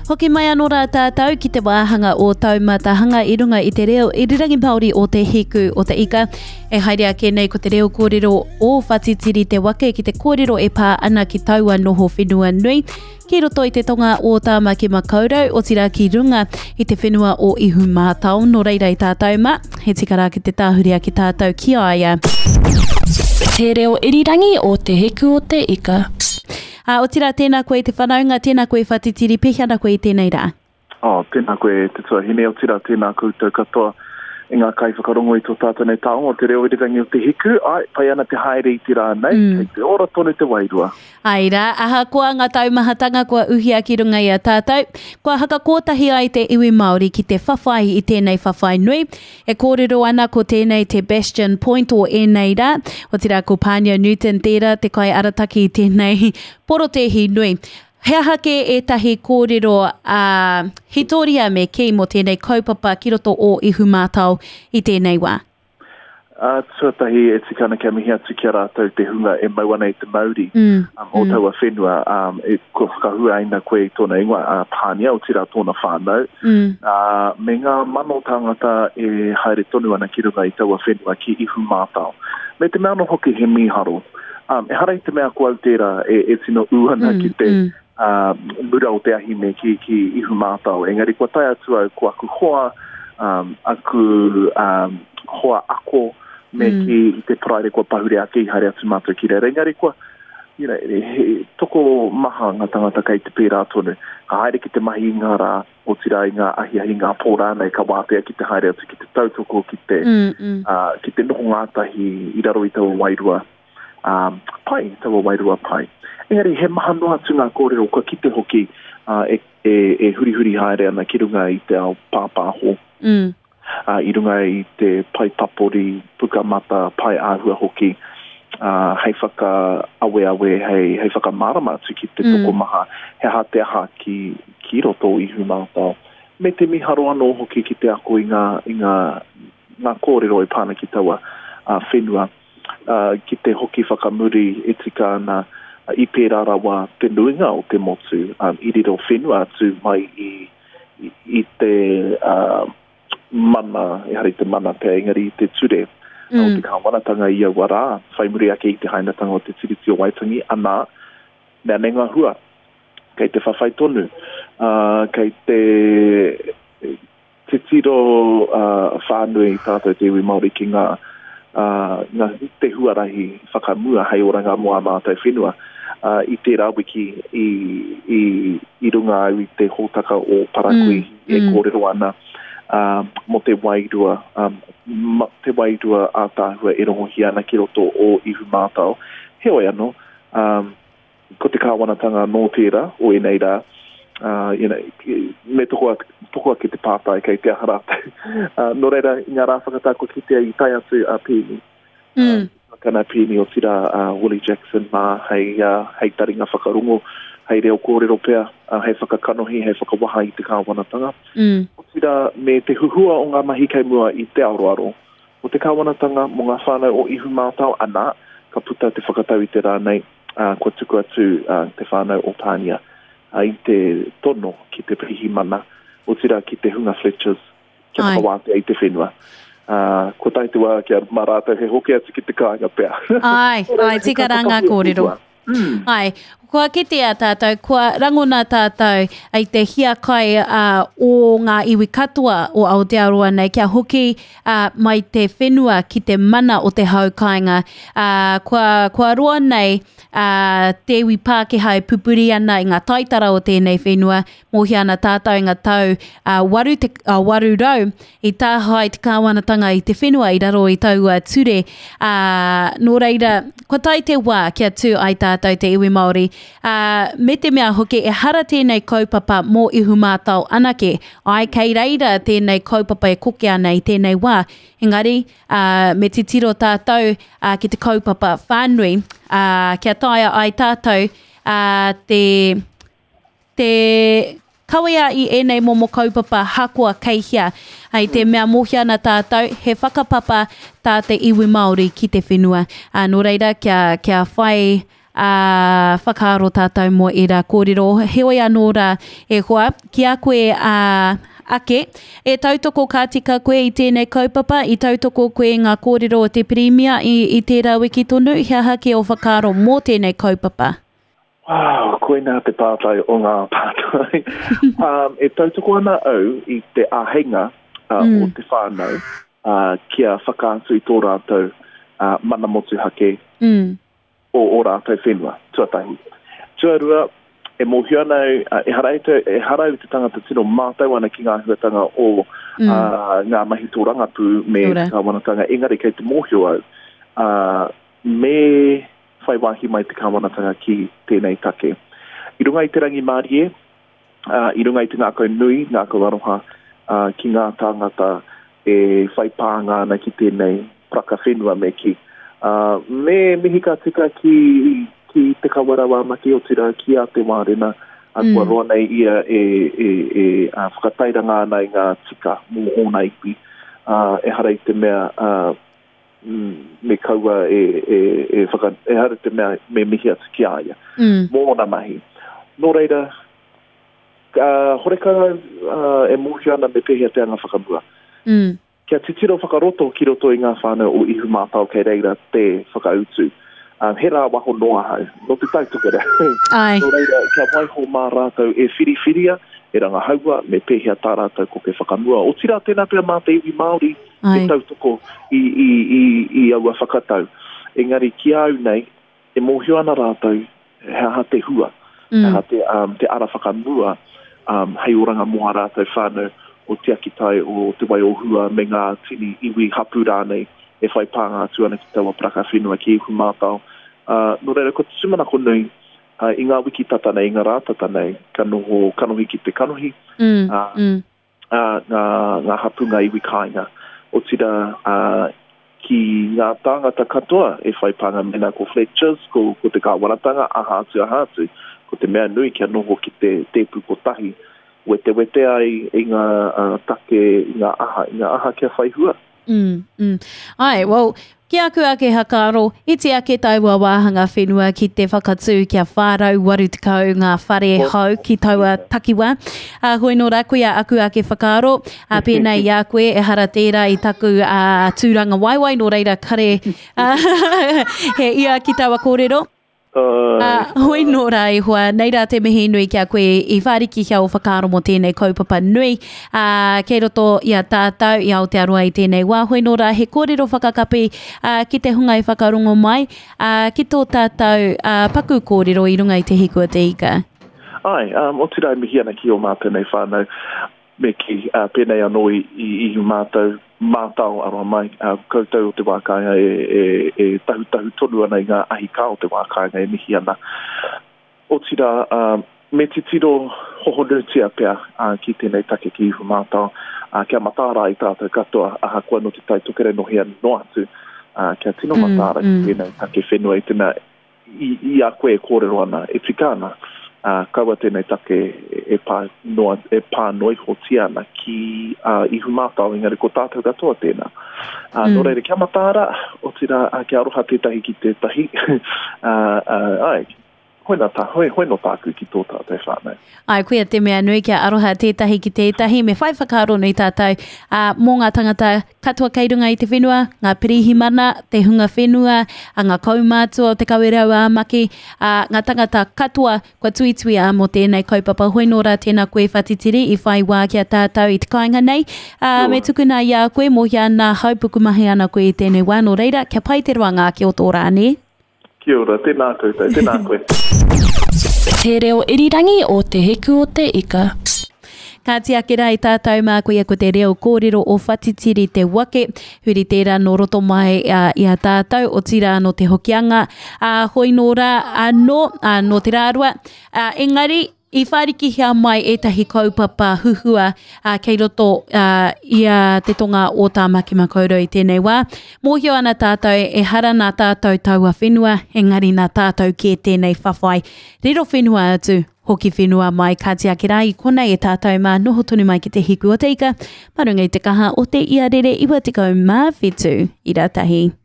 Hoki mai anō rā tātou ki te wāhanga o taumatahanga I runga I te reo irirangi Māori o te hiku o te ika. E haere ake nei ko te reo kōrero o whatitiri te wake ki te kōrero e pā ana ki taua noho whenua nui. Ki roto I te tonga o Tāmaki Makaurau o tira ki runga I te whenua o Ihu Mātao. Nō reira I tātou ma, he tika rā ki te tāhuria ki tātou ki aia. Te reo irirangi o te hiku o te ika. O tira tēnā koe te whanaunga, tēnā koe whatitiri, pehana koe I tēnei rā? Tēnā koe te tuahine, o tira tēnā koutou katoa. I ngā kai whakarongo I tō tātou nei taonga o te reo irirangi o te hiku, pai ana te haere I te rā nei, kei te ora tonu te wairua. Ai rā, aha koa ngā taumahatanga kua uhia ki runga I a tātou. Kua haka kōtahi ai te iwi Māori ki te whawhai I tēnei whawhai nui. E kōrero ana ko tēnei te Bastion Point o enei rā. O tira ko Pānia Newton tērā, te kai arataki I tēnei porotehi nui. Hea hake e tahi kōrero hitoria me ki mo tēnei kaupapa ki roto o Ihu Mātao I tēnei wā. Tuatahi e tikana kia mihi atu kia rātou te hunga e mauana I te Māori. O taua whenua, e ko whakahua aina koe I tōna ingoa Pānia o tira tōna whānau. Me ngā mano tāngata e haere tonu ana ki runga I taua whenua ki Ihu Mātao. Me te mea no hoki he miharo. E harai te mea kua tērā e tino uana ki te mura o te ahi me ki Ihu Mātao. Engari kua tai atu au kua aku hoa, hoa ako, me ki te praere kua pahure ake I haere atu mātou ki reira. Engari kua, toko maha ngā tangata kei te pērā tonu. Ka haere ki te mahi I ngā rā, o tira I ngā ahi ngā pōrānei, ka wātea ki te haere atu, ki te tautoko, ki te noho ngātahi I raro I taua wairua. Taua wairua pai. Engari, he maha noa atu ngā kōrero, kua kite hoki e huri haere ana ki runga I te ao pāpāho. I runga I te pai papori, pukamata, pai āhua hoki, hei whaka awe, hei whaka marama atu ki te toko maha, he hate aha ki roto Ihu Mātao. Me te miharo anō hoki ki te ako I ngā kōrero e pāna ki taua whenua, ki te hoki whakamuri e tika ana I pērā rawa te nuinga o te motu, I riro whenua atu mai I te mana, e hari te mana pēr, engari I te ture, o te kāwanatanga I au wara, whaimuri ake I te hainatanga o te tiriti o Waitangi, ana, mea nenga hua, kei te whawhai tonu, kei te tiro whānui tātou te iwi Māori ki ngā te huarahi whakamua hei oranga moa mātou whenua I tērā wiki I runga au I te hōtaka o Parakui e kōrero ana mo te wairua ātāhua e rongohi ana ki roto o Ihu Mātao. Heoi anō, ko te kāwanatanga nō tērā o enei rā, me tokoa ki te pātai kei te aharātou. Nō reira, ngā rā whakatako ki te I tai atu a pēni. Kana pēni o tira Willie Jackson mā hei taringa whakarongo, hei reo kōrero pēr, hei whakakanohi, hei whakawaha I te kāwanatanga. O tira me te huhua o ngā mahi kei mua I te aroaro. O te kāwanatanga mo ngā whānau o Ihu Mātao ana, ka puta te whakatau I te rānei, kua tuku atu te whānau o Pānia. I te tono ki te prihi mana, o tira ki te hunga Fletchers, kia whakawātea I te whenua. Ko taitua kia marātou he hoki atu ki te kāinga pēr. Ai, tika rā ngā kōrero. Ai, kua kite a tātou, kua rangona tātou ai te hia kai o ngā iwi katoa o Aotearoa nei, kia hoki mai te whenua ki te mana o te haukainga. Kua roa nei te iwi Pākehā e pupuri ana I ngā taitara o tēnei whenua, mohi ana tātou ngā tau waru rau, I tāhai te kāwanatanga I te whenua I raro I taua ture. Nō reira, kua tai te wā kia tū ai tātou te iwi Māori. Me te mea hoki e hara tēnei kaupapa mō Ihu Mātao anake, ai kei reira tēnei kaupapa e koke ana I tēnei wā. Engari, me te tiro tātou ki te kaupapa whānui, kia taia ai tātou te kawea I enei momo kaupapa hakua keihia. Ai te mea mohi ana tātou, he whakapapa tā te iwi Māori ki te whenua. Nō reira, kia whai whakaaro tātou mo i rā kōrero. Heoi anō rā e hoa, ki a koe ake, e tautoko ka tika koe i tēnei kaupapa, i tautoko koe ngā kōrero o te Premier i tērā wiki tonu, hea hake o whakaaro mō tēnei kaupapa. Wow, koe nā te pātai o ngā pātai. E tautoko ana au i te āhenga o te whānau kia whakaatu i tō rātou mana motu hake o rātou whenua, tuatahi. Tuarua, e mōhio ana e harau te tangata tino mātau ana ki ngā huatanga o ngā mahi tō rangapū me ngā wanatanga, engari kei te mōhio au, me whai wāhi mai te kāwanatanga ki tēnei take. I runga i te rangi Mārie, i runga i te ngākau nui, ngākau aroha, ki ngā tāngata e whai pāngā na ki tēnei praka whenua me ki. Me hika tika ki te kawarawa maki o tira ki a te wārena, a kua roa nei ia e whakatairanga ana i ngā tika mō ona ipi, e hara i te mea me kaua e hara te mea me mihi atu ki aia. Mō ona mahi. Nō reira, horeka e mūhi ana me pehia te anga whakamua. Kia titiro whakaroto ki roto i ngā whānau o ihu mātau kei reira te whakautu. He rā waho noa hau, no te tautukere. Nō reira, kia waiho mā rātou e whiriwhiria, e ranga haua, me pehia tā rātou ko ke whakamua. O tira tēnā pia mā te iwi Māori, e tautoko i aua whakatau. Engari ki au nei, e mōhio ana rātou, ha te hua, ha te ara whakamua, hei oranga moa rātou whānau o te akitai o te wai o hua me ngā tini iwi hapu rānei, e whai pāngā atu ana ki taua praka whenua ki ihu mātau. Nō reira, ko te sumana konui, i ngā wiki tatanei, i ngā rā tatanei, kanohi ki te kanohi, ngā hapu ngā iwi kāinga. O tira ki ngā tāngata katoa e whai pānga mena ko Fletchers, ko te kāwaratanga, aha atu, ko te mea nui kia noho ki te pukotahi, wete ai i ngā take, i ngā aha kia whai hua. Ai, well, ki aku ake hakaro, iti ake taua wāhanga whenua ki te whakatū kia whārau waru tekau ngā whare hau ki taua takiwa. Hoi nō rā koe aku ake whakaro, pēnei a koe e hara tērā i taku tūranga waiwai nō reira kare he ia ki taua kōrero. Hoi nō rā e hoa, nei rā te mihi nui kia koe i whāriki hia o whakaaro mo tēnei kaupapa nui. Kei roto i a tātou i Aotearoa i tēnei wā. Hoi nō rā he kōrero whakakapi ki te hunga i whakarongo mai. Ki tō tātou paku kōrero i runga i te hikua te ika. Ai, o tira mihi ana ki o mātou nei whānau. Me ki pēnei anō i mātau aroa mai, koutou o te wākāinga e tahu tonu ana i ngā ahika o te wākāinga e mihi ana. O tira, me titiro hohonutia pia ki tēnei take ki ihu mātau, kia matāra i tātou katoa, aha kua no te taitokere no hea no atu, kia tino matāra ki tēnei take whenua i tēnā i a koe kōrero ana, e tikana. Kaua tēnei take e pā noi hotia ana ki ihu mātau engari ko tātou katoa tēnā. Nō reira, kia matāra, o tira kia aroha tētahi ki tētahi. Ai, hoi no tāku ki tō tātou whānau. Ai, koea te mea nui kia aroha tētahi ki tētahi, me whai whakaaro nei tātou mō ngā tangata katoa kei runga i te whenua, ngā pirihimana, te hunga whenua, ngā kaumātua o te kawera wā maki, ngā tangata katoa kua tuitui mo tēnei kaupapa. Hoi nō rā tēnā koe whatitiri i whai wā kia tātou i te kāinga nei. Me tukuna i a koe, mōhia ana haupuku mahi ana koe i tēnei wā nō reira, kia pai te roanga ki o tō rāne. Kia ora, tēnā koe. Te reo irirangi o te heku o te ika. Ka tiakera i tātou mā koe ko te reo kōrero o whatitiri te wake. Huri tērā no roto mai i a tātou o tira no te hokianga. Hoi nō rā no te rārua. Engari, i whariki hea mai e tahi kaupapa huhua kei roto i te tonga o tā maki makauro i tēnei wā. Mōhio ana tātou e hara nā tātou taua whenua, engari nā tātou ki tēnei whawhai. Riro whenua atu, hoki whenua mai ka tiakera i konei e tātou mā noho tonu mai ki te hiku o te ika. Marunga i te kaha o te ia rere iwa tekau mā whetu i ratahi.